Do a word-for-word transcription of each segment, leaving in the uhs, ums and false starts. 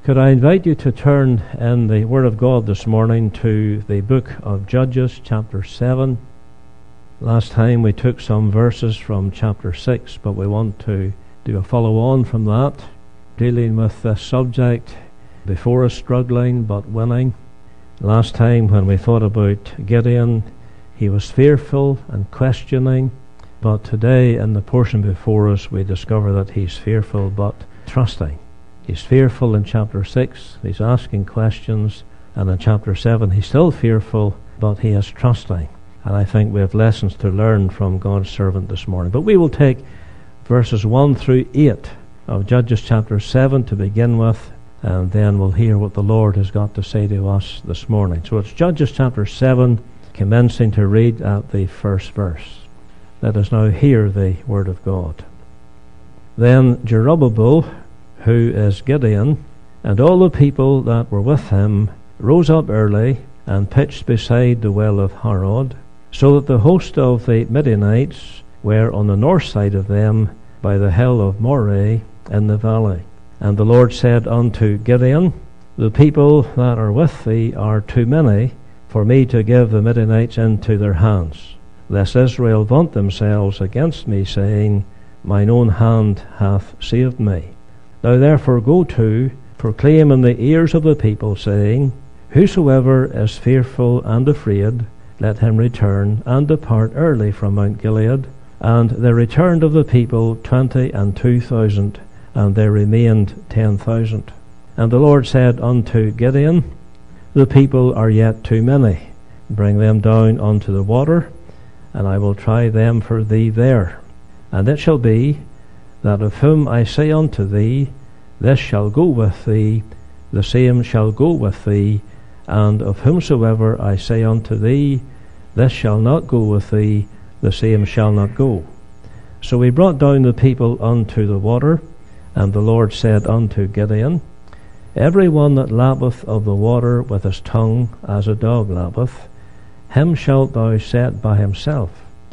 Could I invite you to turn in the Word of God this morning to the book of Judges, chapter seven. Last time we took some verses from chapter six, but we want to do a follow-on from that, dealing with the subject, before us struggling but winning. Last time when we thought about Gideon, he was fearful and questioning, but today in the portion before us we discover that he's fearful but trusting. He's fearful in chapter six, he's asking questions, and in chapter seven he's still fearful, but he is trusting. And I think we have lessons to learn from God's servant this morning. But we will take verses one through eight of Judges chapter seven to begin with, and then we'll hear what the Lord has got to say to us this morning. So it's Judges chapter seven, commencing to read at the first verse. Let us now hear the word of God. Then Jerubbaal, who is Gideon, and all the people that were with him, rose up early and pitched beside the well of Harod, so that the host of the Midianites were on the north side of them by the hill of Moreh in the valley. And the Lord said unto Gideon, The people that are with thee are too many for me to give the Midianites into their hands, lest Israel vaunt themselves against me, saying, Mine own hand hath saved me. Now therefore go to, proclaim in the ears of the people, saying, Whosoever is fearful and afraid, let him return and depart early from Mount Gilead. And there returned of the people twenty and two thousand, and there remained ten thousand. And the Lord said unto Gideon, The people are yet too many. Bring them down unto the water, and I will try them for thee there. And it shall be, that of whom I say unto thee, This shall go with thee, the same shall go with thee, and of whomsoever I say unto thee, This shall not go with thee, the same shall not go. So he brought down the people unto the water, and the Lord said unto Gideon, Every one that lappeth of the water with his tongue, as a dog lappeth, him shalt thou set by himself.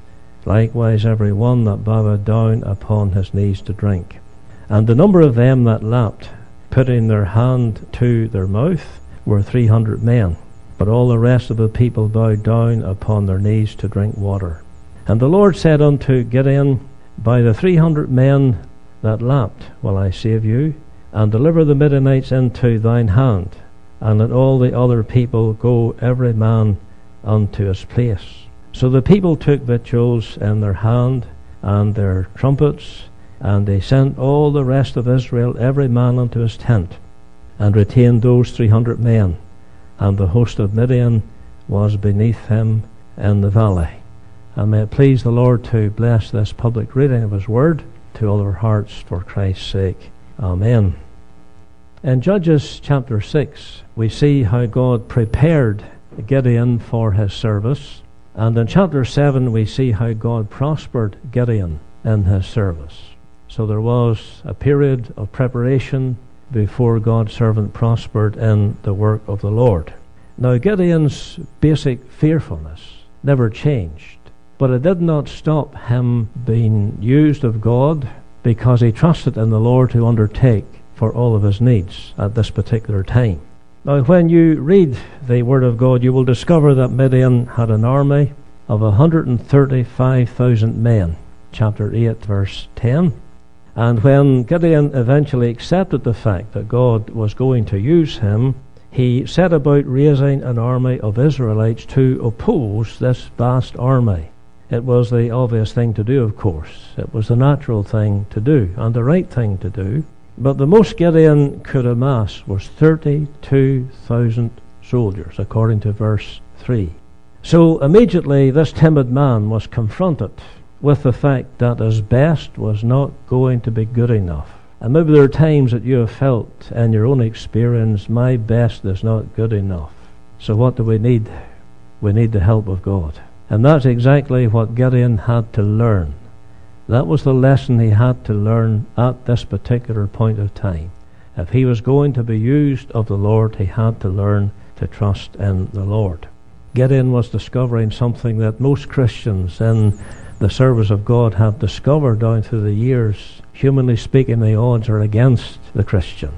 Likewise every one that boweth down upon his knees to drink. And the number of them that lapped, putting their hand to their mouth, were three hundred men. But all the rest of the people bowed down upon their knees to drink water. And the Lord said unto Gideon, By the three hundred men that lapped will I save you, and deliver the Midianites into thine hand, and let all the other people go every man unto his place. So the people took victuals in their hand, and their trumpets, and they sent all the rest of Israel every man unto his tent, and retained those three hundred men, and the host of Midian was beneath him in the valley. And may it please the Lord to bless this public reading of his word to all our hearts for Christ's sake. Amen. In Judges chapter six, we see how God prepared Gideon for his service. And in chapter seven we see how God prospered Gideon in his service. So there was a period of preparation before God's servant prospered in the work of the Lord. Now Gideon's basic fearfulness never changed, but it did not stop him being used of God, because he trusted in the Lord to undertake for all of his needs at this particular time. Now, when you read the Word of God, you will discover that Midian had an army of one hundred thirty-five thousand men, chapter eight, verse ten. And when Gideon eventually accepted the fact that God was going to use him, he set about raising an army of Israelites to oppose this vast army. It was the obvious thing to do, of course. It was the natural thing to do, and the right thing to do. But the most Gideon could amass was thirty-two thousand soldiers, according to verse three. So immediately this timid man was confronted with the fact that his best was not going to be good enough. And maybe there are times that you have felt in your own experience, my best is not good enough. So what do we need? We need the help of God. And that's exactly what Gideon had to learn. That was the lesson he had to learn at this particular point of time. If he was going to be used of the Lord, he had to learn to trust in the Lord. Gideon was discovering something that most Christians in the service of God have discovered down through the years. Humanly speaking, the odds are against the Christian.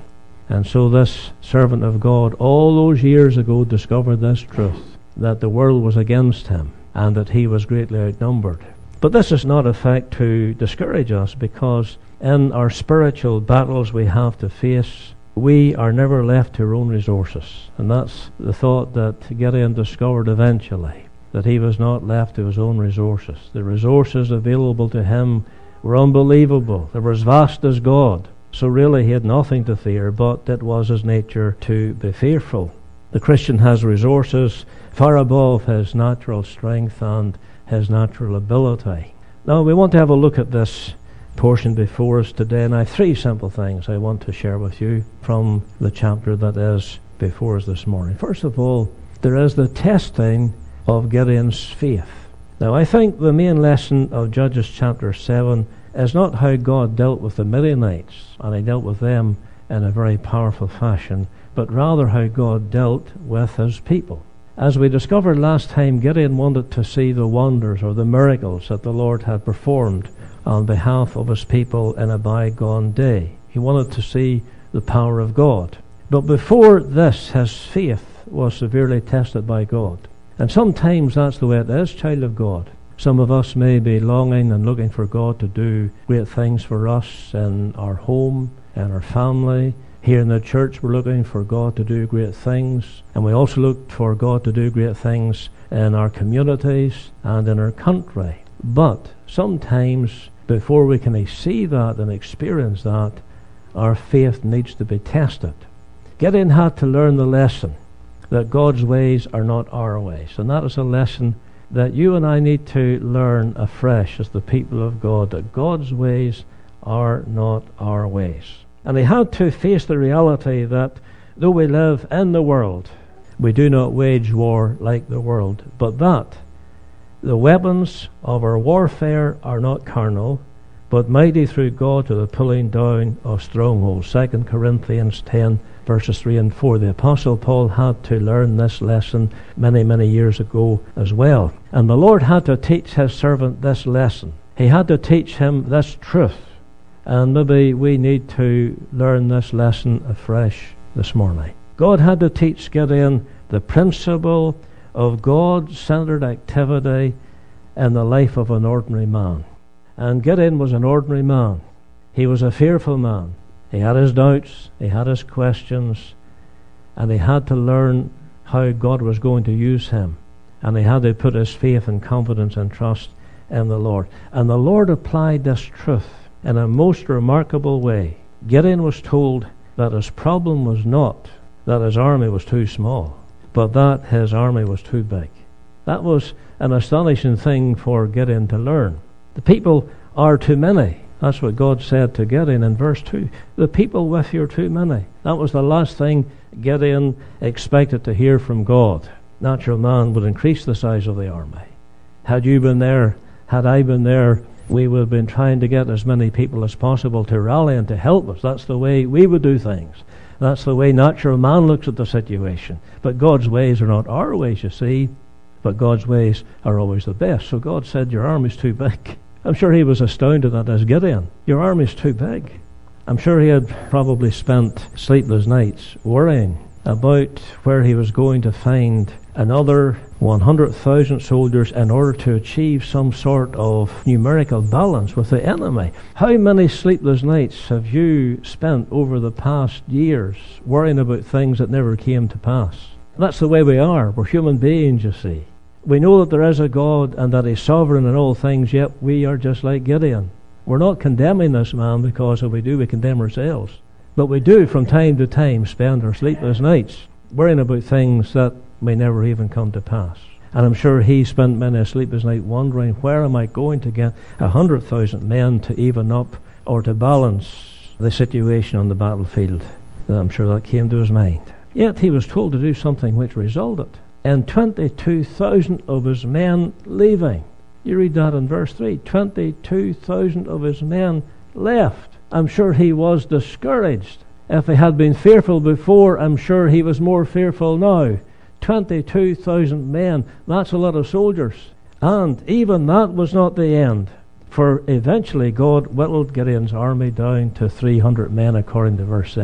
And so this servant of God all those years ago discovered this truth, that the world was against him and that he was greatly outnumbered. But this is not a fact to discourage us, because in our spiritual battles we have to face, we are never left to our own resources. And that's the thought that Gideon discovered eventually, that he was not left to his own resources. The resources available to him were unbelievable. They were as vast as God. So really he had nothing to fear, but it was his nature to be fearful. The Christian has resources far above his natural strength and his natural ability. Now we want to have a look at this portion before us today, and I have three simple things I want to share with you from the chapter that is before us this morning. First of all, there is the testing of Gideon's faith. Now I think the main lesson of Judges chapter seven is not how God dealt with the Midianites, and he dealt with them in a very powerful fashion, but rather how God dealt with his people. As we discovered last time, Gideon wanted to see the wonders or the miracles that the Lord had performed on behalf of his people in a bygone day. He wanted to see the power of God. But before this, his faith was severely tested by God. And sometimes that's the way it is, child of God. Some of us may be longing and looking for God to do great things for us in our home and our family. Here in the church we're looking for God to do great things, and we also look for God to do great things in our communities and in our country. But sometimes before we can see that and experience that, our faith needs to be tested. Gideon had to learn the lesson that God's ways are not our ways, and that is a lesson that you and I need to learn afresh as the people of God, that God's ways are not our ways. And he had to face the reality that though we live in the world, we do not wage war like the world, but that the weapons of our warfare are not carnal, but mighty through God to the pulling down of strongholds. Second Corinthians ten, verses three and four. The Apostle Paul had to learn this lesson many, many years ago as well. And the Lord had to teach his servant this lesson. He had to teach him this truth. And maybe we need to learn this lesson afresh this morning. God had to teach Gideon the principle of God-centered activity in the life of an ordinary man. And Gideon was an ordinary man. He was a fearful man. He had his doubts, he had his questions, and he had to learn how God was going to use him. And he had to put his faith and confidence and trust in the Lord. And the Lord applied this truth in a most remarkable way. Gideon was told that his problem was not that his army was too small, but that his army was too big. That was an astonishing thing for Gideon to learn. The people are too many. That's what God said to Gideon in verse two. The people with you are too many. That was the last thing Gideon expected to hear from God. Natural man would increase the size of the army. Had you been there, had I been there, we would have been trying to get as many people as possible to rally and to help us. That's the way we would do things. That's the way natural man looks at the situation. But God's ways are not our ways, you see. But God's ways are always the best. So God said, your army's too big. I'm sure he was astounded at as Gideon. Your army's too big. I'm sure he had probably spent sleepless nights worrying about where he was going to find another one hundred thousand soldiers in order to achieve some sort of numerical balance with the enemy. How many sleepless nights have you spent over the past years worrying about things that never came to pass? That's the way we are. We're human beings, you see. We know that there is a God and that he's sovereign in all things, yet we are just like Gideon. We're not condemning this man, because if we do, we condemn ourselves. But we do from time to time spend our sleepless nights worrying about things that may never even come to pass. And I'm sure he spent many a sleepless night wondering, where am I going to get a hundred thousand men to even up or to balance the situation on the battlefield? And I'm sure that came to his mind. Yet he was told to do something which resulted in twenty-two thousand of his men leaving. You read that in verse three. twenty-two thousand of his men left. I'm sure he was discouraged. If he had been fearful before, I'm sure he was more fearful now. twenty-two thousand men, that's a lot of soldiers. And even that was not the end. For eventually God whittled Gideon's army down to three hundred men according to verse seven.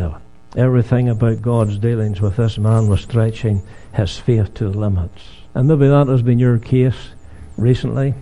Everything about God's dealings with this man was stretching his faith to the limits. And maybe that has been your case recently.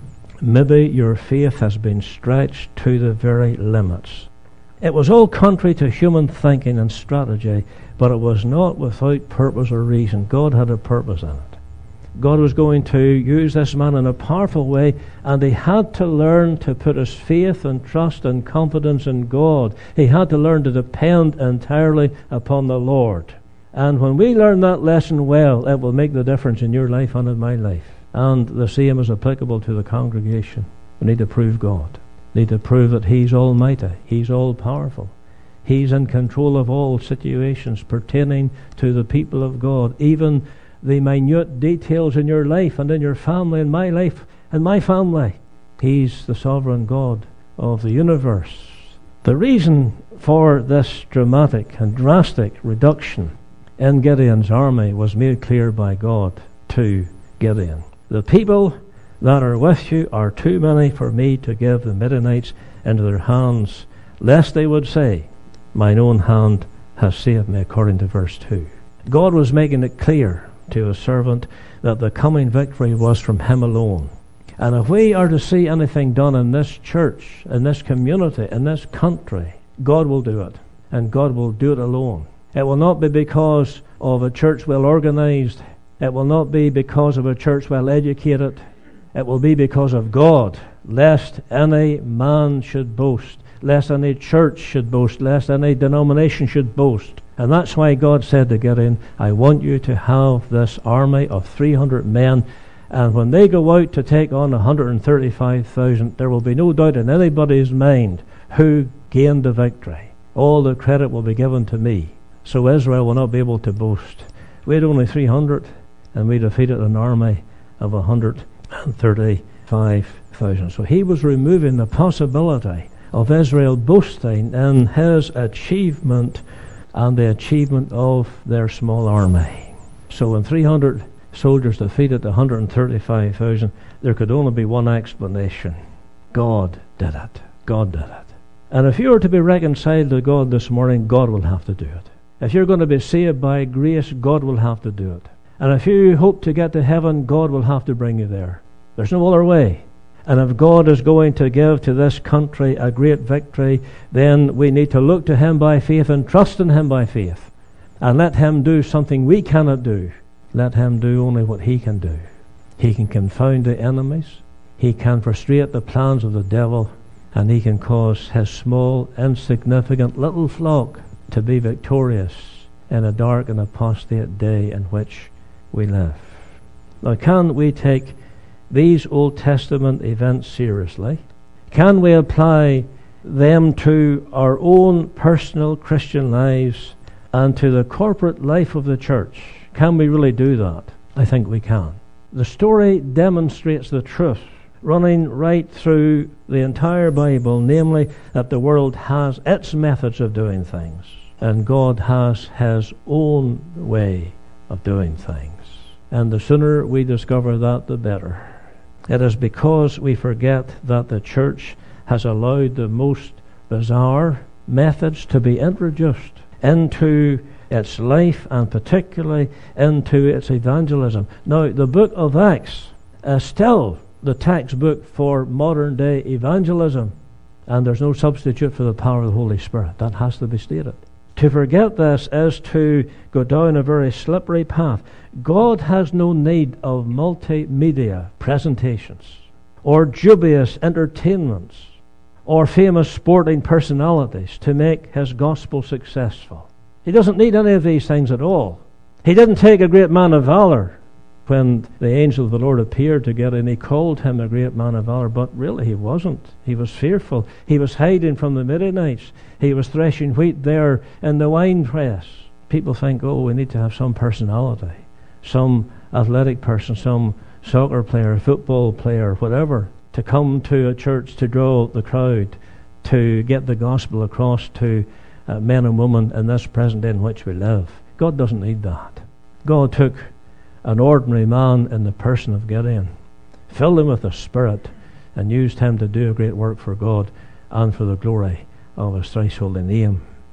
Maybe your faith has been stretched to the very limits. It was all contrary to human thinking and strategy, but it was not without purpose or reason. God had a purpose in it. God was going to use this man in a powerful way, and he had to learn to put his faith and trust and confidence in God. He had to learn to depend entirely upon the Lord. And when we learn that lesson well, it will make the difference in your life and in my life. And the same is applicable to the congregation. We need to prove God. We need to prove that He's almighty. He's all-powerful. He's in control of all situations pertaining to the people of God, even the minute details in your life and in your family and my life and my family. He's the sovereign God of the universe. The reason for this dramatic and drastic reduction in Gideon's army was made clear by God to Gideon. The people that are with you are too many for me to give the Midianites into their hands, lest they would say, mine own hand has saved me, according to verse two. God was making it clear to his servant that the coming victory was from him alone. And if we are to see anything done in this church, in this community, in this country, God will do it. And God will do it alone. It will not be because of a church well organized. It will not be because of a church well educated. It will be because of God, lest any man should boast, lest any church should boast, lest any denomination should boast. And that's why God said to Gideon, I want you to have this army of three hundred men, and when they go out to take on one hundred thirty-five thousand, there will be no doubt in anybody's mind who gained the victory. All the credit will be given to me. So Israel will not be able to boast. We had only three hundred, and we defeated an army of one hundred thirty-five thousand. So he was removing the possibility of Israel boasting in his achievement and the achievement of their small army. So when three hundred soldiers defeated one hundred thirty-five thousand, there could only be one explanation. God did it. God did it. And if you are to be reconciled to God this morning, God will have to do it. If you're going to be saved by grace, God will have to do it. And if you hope to get to heaven, God will have to bring you there. There's no other way. And if God is going to give to this country a great victory, then we need to look to Him by faith and trust in Him by faith. And let Him do something we cannot do. Let Him do only what He can do. He can confound the enemies. He can frustrate the plans of the devil. And He can cause His small, insignificant little flock to be victorious in a dark and apostate day in which we live. Now, can we take these Old Testament events seriously? Can we apply them to our own personal Christian lives and to the corporate life of the church? Can we really do that? I think we can. The story demonstrates the truth running right through the entire Bible, namely that the world has its methods of doing things, and God has His own way of doing things. And the sooner we discover that, the better. It is because we forget that the church has allowed the most bizarre methods to be introduced into its life, and particularly into its evangelism. Now, the book of Acts is still the textbook for modern day evangelism, and there's no substitute for the power of the Holy Spirit. That has to be stated. To forget this is to go down a very slippery path. God has no need of multimedia presentations, or dubious entertainments, or famous sporting personalities to make His gospel successful. He doesn't need any of these things at all. He didn't take a great man of valor when the angel of the Lord appeared to Gideon. He called him a great man of valor, but really he wasn't. He was fearful. He was hiding from the Midianites. He was threshing wheat there in the winepress. People think, oh, we need to have some personality, some athletic person, some soccer player, football player, whatever, to come to a church to draw the crowd, to get the gospel across to uh, men and women in this present day in which we live. God doesn't need that. God took an ordinary man in the person of Gideon, filled him with the Spirit, and used him to do a great work for God and for the glory of His thrice holy name.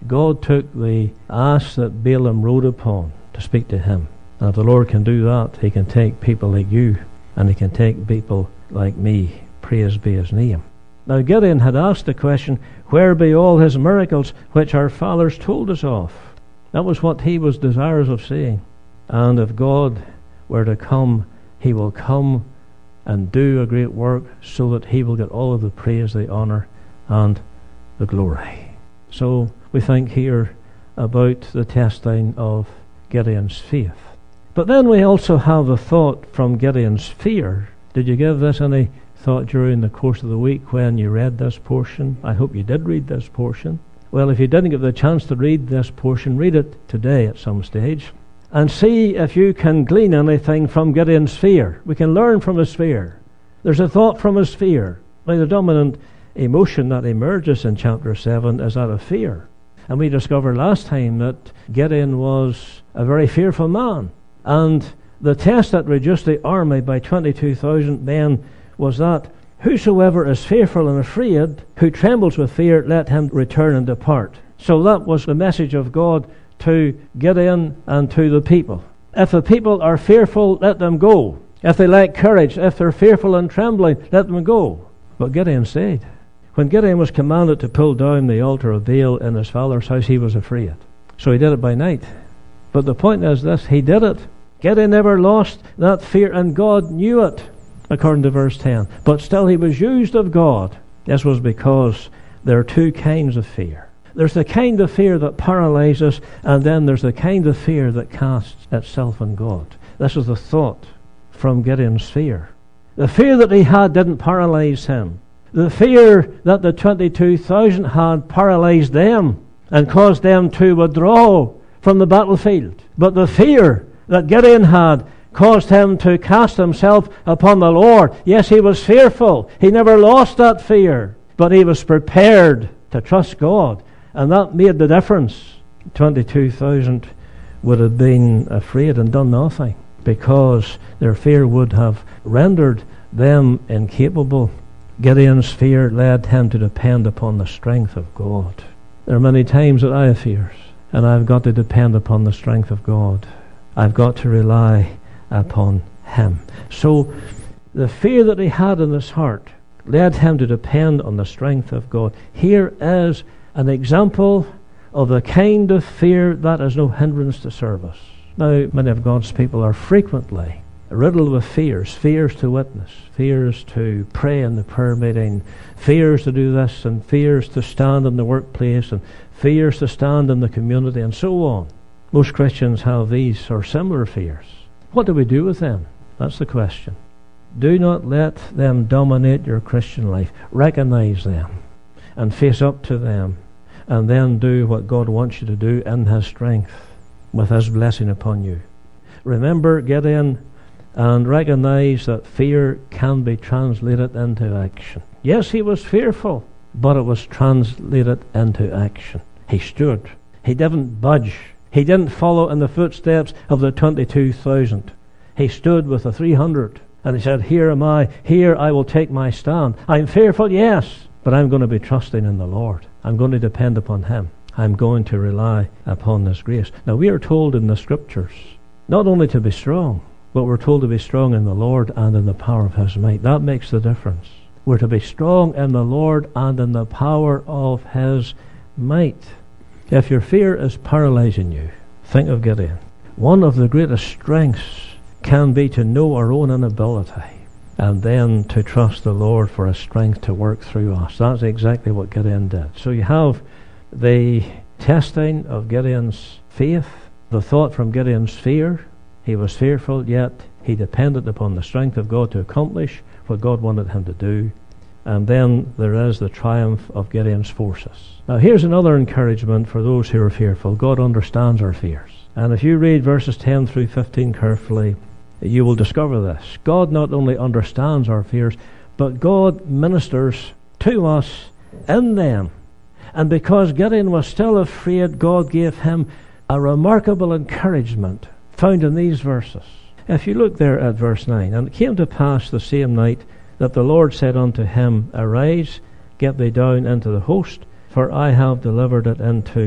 God took the ass that Balaam rode upon to speak to him. And if the Lord can do that, he can take people like you, and he can take people like me. Praise be his name. Now Gideon had asked the question, where be all his miracles which our fathers told us of? That was what he was desirous of seeing. And if God were to come, he will come and do a great work so that he will get all of the praise, the honour, and the glory. So we think here about the testing of Gideon's faith. But then we also have a thought from Gideon's fear. Did you give this any thought during the course of the week when you read this portion? I hope you did read this portion. Well, if you didn't get the chance to read this portion, read it today at some stage and see if you can glean anything from Gideon's fear. We can learn from his fear. There's a thought from his fear. Now, the dominant emotion that emerges in chapter seven is that of fear. And we discovered last time that Gideon was a very fearful man. And the test that reduced the army by twenty-two thousand men was that whosoever is fearful and afraid, who trembles with fear, let him return and depart. So that was the message of God to Gideon and to the people. If the people are fearful, let them go. If they lack courage, if they're fearful and trembling, let them go. But Gideon said, when Gideon was commanded to pull down the altar of Baal in his father's house, he was afraid. So he did it by night. But the point is this, he did it. Gideon never lost that fear, and God knew it, according to verse ten. But still he was used of God. This was because there are two kinds of fear. There's the kind of fear that paralyzes, and then there's the kind of fear that casts itself on God. This is the thought from Gideon's fear. The fear that he had didn't paralyze him. The fear that the twenty-two thousand had paralyzed them and caused them to withdraw from the battlefield. But the fear that Gideon had caused him to cast himself upon the Lord. Yes, he was fearful. He never lost that fear. But he was prepared to trust God. And that made the difference. twenty-two thousand would have been afraid and done nothing, because their fear would have rendered them incapable. Gideon's fear led him to depend upon the strength of God. There are many times that I have fears, and I've got to depend upon the strength of God. I've got to rely upon him. So the fear that he had in his heart led him to depend on the strength of God. Here is an example of the kind of fear that is no hindrance to service. Now, many of God's people are frequently riddled with fears, fears to witness, fears to pray in the prayer meeting, fears to do this, and fears to stand in the workplace, and fears to stand in the community, and so on. Most Christians have these or similar fears. What do we do with them? That's the question. Do not let them dominate your Christian life. Recognize them and face up to them, and then do what God wants you to do in his strength, with his blessing upon you. Remember Gideon, and recognize that fear can be translated into action. Yes, he was fearful, but it was translated into action. He stood. He didn't budge. He didn't follow in the footsteps of the twenty-two thousand. He stood with the three hundred, and he said, here am I. Here I will take my stand. I'm fearful, yes, but I'm going to be trusting in the Lord. I'm going to depend upon him. I'm going to rely upon this grace. Now, we are told in the Scriptures not only to be strong, but we're told to be strong in the Lord and in the power of his might. That makes the difference. We're to be strong in the Lord and in the power of his might. If your fear is paralyzing you, think of Gideon. One of the greatest strengths can be to know our own inability, and then to trust the Lord for his strength to work through us. That's exactly what Gideon did. So you have the testing of Gideon's faith, the thought from Gideon's fear. He was fearful, yet he depended upon the strength of God to accomplish what God wanted him to do. And then there is the triumph of Gideon's forces. Now here's another encouragement for those who are fearful. God understands our fears. And if you read verses ten through fifteen carefully, you will discover this. God not only understands our fears, but God ministers to us in them. And because Gideon was still afraid, God gave him a remarkable encouragement found in these verses. If you look there at verse nine, and it came to pass the same night that the Lord said unto him, Arise, get thee down into the host, for I have delivered it into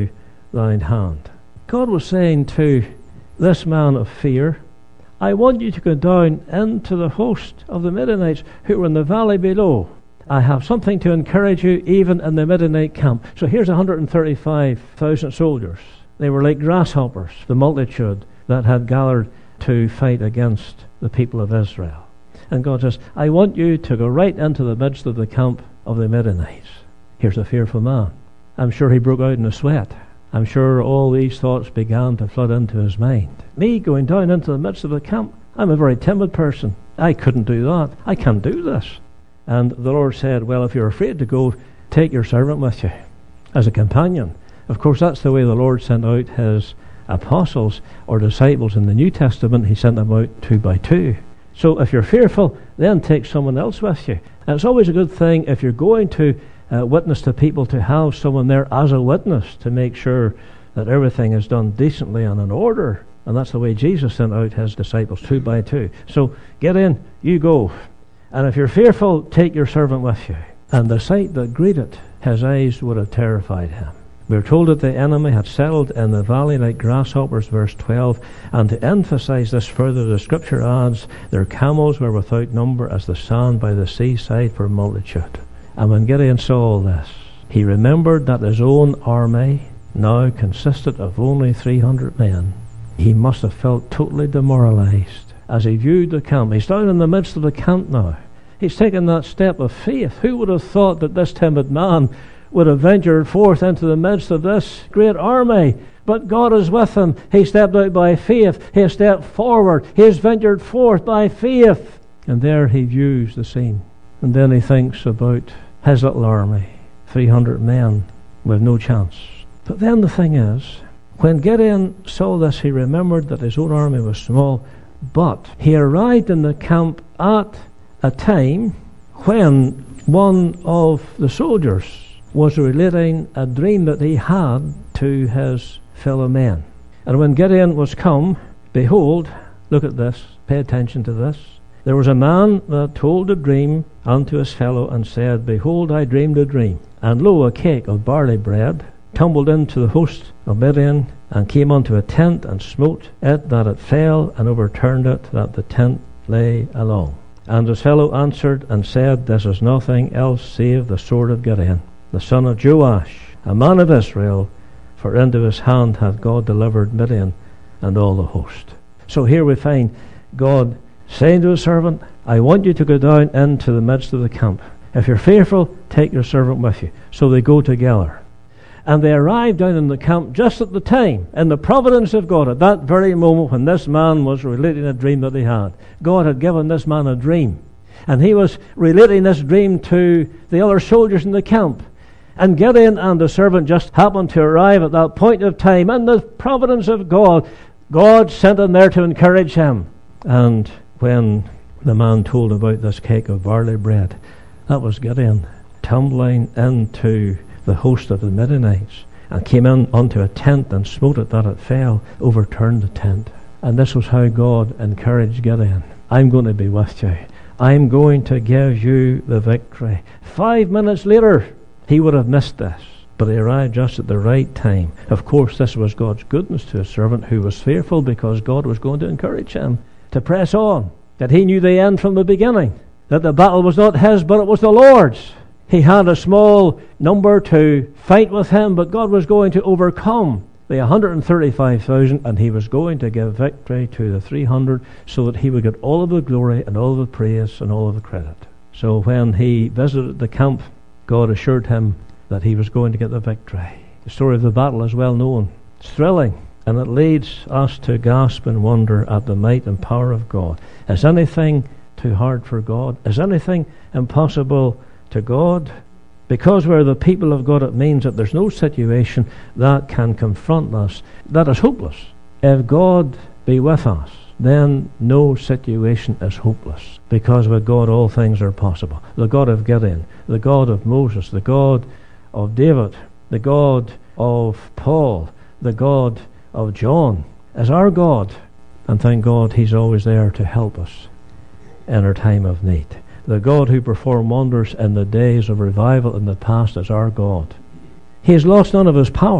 thine hand. God was saying to this man of fear, I want you to go down into the host of the Midianites who were in the valley below. I have something to encourage you even in the Midianite camp. So here's one hundred thirty-five thousand soldiers. They were like grasshoppers, the multitude that had gathered to fight against the people of Israel. And God says, I want you to go right into the midst of the camp of the Midianites. Here's a fearful man. I'm sure he broke out in a sweat. I'm sure all these thoughts began to flood into his mind. Me going down into the midst of the camp? I'm a very timid person. I couldn't do that. I can't do this. And the Lord said, well, if you're afraid to go, take your servant with you as a companion. Of course, that's the way the Lord sent out his apostles or disciples in the New Testament. He sent them out two by two. So if you're fearful, then take someone else with you. And it's always a good thing if you're going to uh, witness to people to have someone there as a witness to make sure that everything is done decently and in order. And that's the way Jesus sent out his disciples two by two. So get in, you go. And if you're fearful, take your servant with you. And the sight that greeted his eyes would have terrified him. We're told that the enemy had settled in the valley like grasshoppers, verse twelve. And to emphasize this further, the scripture adds, their camels were without number as the sand by the seaside for multitude. And when Gideon saw all this, he remembered that his own army now consisted of only three hundred men. He must have felt totally demoralized as he viewed the camp. He's down in the midst of the camp now. He's taken that step of faith. Who would have thought that this timid man would have ventured forth into the midst of this great army? But God is with him. He stepped out by faith. He stepped forward. He has ventured forth by faith. And there he views the scene. And then he thinks about his little army, three hundred men with no chance. But then the thing is, when Gideon saw this, he remembered that his own army was small, but he arrived in the camp at a time when one of the soldiers was relating a dream that he had to his fellow men. And when Gideon was come, behold, look at this, pay attention to this. There was a man that told a dream unto his fellow and said, behold, I dreamed a dream. And lo, a cake of barley bread tumbled into the host of Midian, and came unto a tent, and smote it that it fell, and overturned it that the tent lay along. And his fellow answered and said, this is nothing else save the sword of Gideon, the son of Joash, a man of Israel, for into his hand hath God delivered Midian and all the host. So here we find God saying to his servant, I want you to go down into the midst of the camp. If you're fearful, take your servant with you. So they go together. And they arrived down in the camp just at the time, in the providence of God, at that very moment when this man was relating a dream that he had. God had given this man a dream. And he was relating this dream to the other soldiers in the camp. And Gideon and the servant just happened to arrive at that point of time. And the providence of God, God sent him there to encourage him. And when the man told about this cake of barley bread, that was Gideon tumbling into the host of the Midianites, and came in unto a tent, and smote it that it fell, overturned the tent. And this was how God encouraged Gideon. I'm going to be with you. I'm going to give you the victory. Five minutes later, he would have missed this, but he arrived just at the right time. Of course, this was God's goodness to his servant, who was fearful because God was going to encourage him to press on, that he knew the end from the beginning, that the battle was not his, but it was the Lord's. He had a small number to fight with him, but God was going to overcome the one hundred thirty-five thousand, and he was going to give victory to the three hundred, so that he would get all of the glory and all of the praise and all of the credit. So when he visited the camp, God assured him that he was going to get the victory. The story of the battle is well known. It's thrilling, and it leads us to gasp and wonder at the might and power of God. Is anything too hard for God? Is anything impossible to God? Because we're the people of God, it means that there's no situation that can confront us that is hopeless. If God be with us, then no situation is hopeless, because with God all things are possible. The God of Gideon, the God of Moses, the God of David, the God of Paul, the God of John is our God, and thank God he's always there to help us in our time of need. The God who performed wonders in the days of revival in the past is our God. He has lost none of his power.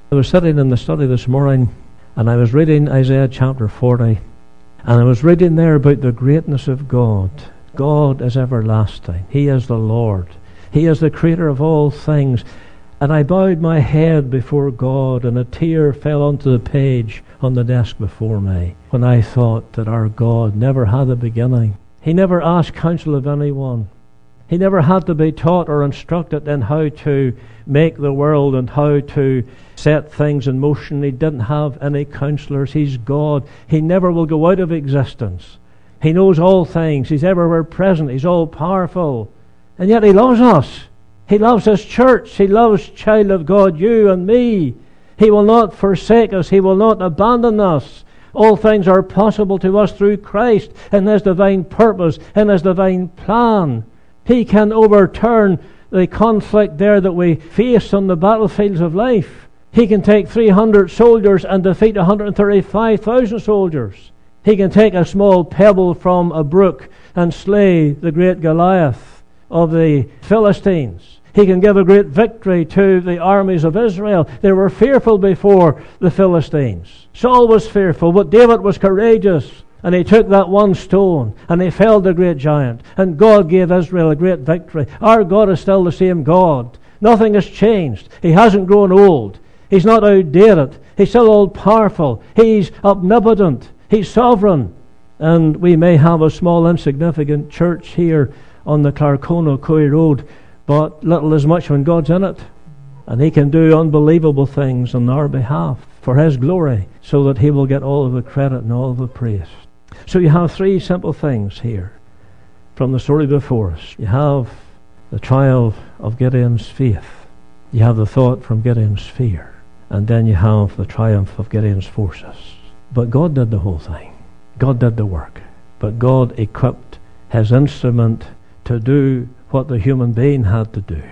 I was sitting in the study this morning, and I was reading Isaiah chapter forty, and I was reading there about the greatness of God. God is everlasting. He is the Lord. He is the creator of all things. And I bowed my head before God, and a tear fell onto the page on the desk before me when I thought that our God never had a beginning. He never asked counsel of anyone. He never had to be taught or instructed in how to make the world and how to set things in motion. He didn't have any counselors. He's God. He never will go out of existence. He knows all things. He's everywhere present. He's all powerful. And yet He loves us. He loves His church. He loves, child of God, you and me. He will not forsake us. He will not abandon us. All things are possible to us through Christ and His divine purpose and His divine plan. He can overturn the conflict there that we face on the battlefields of life. He can take three hundred soldiers and defeat one hundred thirty-five thousand soldiers. He can take a small pebble from a brook and slay the great Goliath of the Philistines. He can give a great victory to the armies of Israel. They were fearful before the Philistines. Saul was fearful, but David was courageous. And he took that one stone and he felled the great giant. And God gave Israel a great victory. Our God is still the same God. Nothing has changed. He hasn't grown old. He's not outdated. He's still all powerful. He's omnipotent. He's sovereign. And we may have a small insignificant church here on the Clarkona Coy Road, but little is much when God's in it. And He can do unbelievable things on our behalf for His glory, so that He will get all of the credit and all of the praise. So you have three simple things here from the story before us. You have the trial of Gideon's faith. You have the thought from Gideon's fear. And then you have the triumph of Gideon's forces. But God did the whole thing. God did the work. But God equipped His instrument to do what the human being had to do.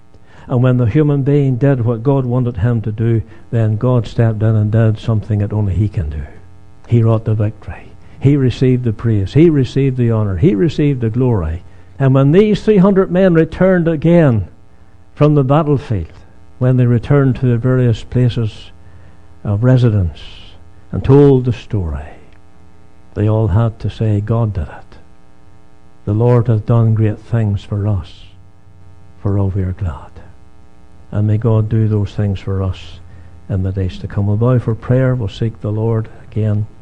And when the human being did what God wanted him to do, then God stepped in and did something that only He can do. He wrought the victory. He received the praise. He received the honor. He received the glory. And when these three hundred men returned again from the battlefield, when they returned to their various places of residence and told the story, they all had to say, God did it. The Lord hath done great things for us, for all we are glad. And may God do those things for us in the days to come. We'll bow for prayer. We'll seek the Lord again.